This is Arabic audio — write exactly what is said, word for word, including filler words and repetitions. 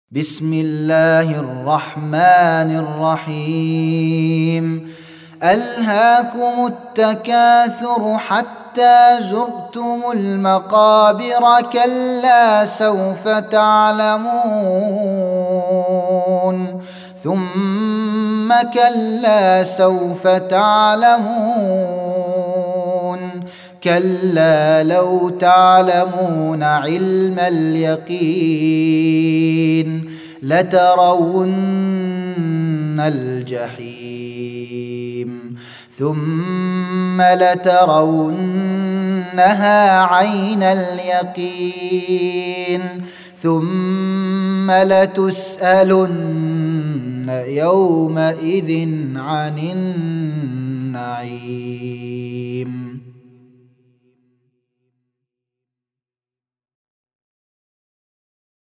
بسم الله الرحمن الرحيم. ألهاكم التكاثر حتى زرتم المقابر، كلا سوف تعلمون ثم كلا سوف تعلمون كلا لو تعلمون علم اليقين لترون الجحيم ثم لترونها عين اليقين ثم لتسألن يومئذ عن النعيم.